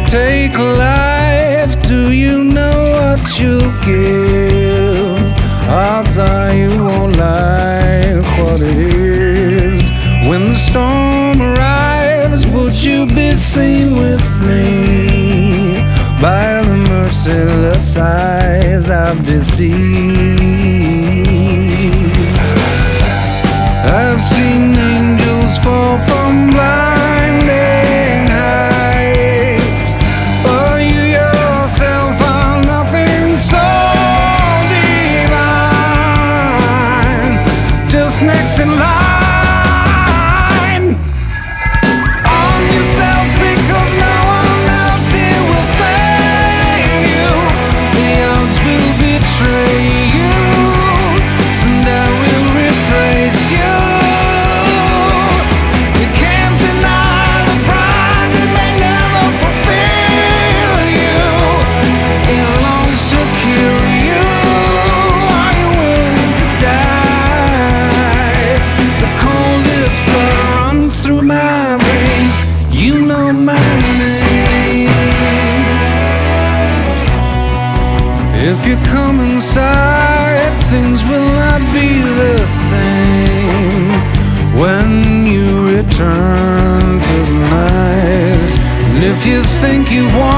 take life, do you know what you'll give? Odds are you won't like what it is. When the storm arrives, would you be seen with me by the merciless eyes I've deceived? I've seen angels fall from blinding heights, but you yourself are nothing so divine. Just next in line, arm yourself because no one else here will save you. The odds will betray you, and I will replace you. You can't deny the prize, it may never fulfill you. It longs to kill you. Are you willing to die? The coldest blood runs through my veins. You know my name. If you come inside, things will not be the same when you return to the night. And if you think you've won,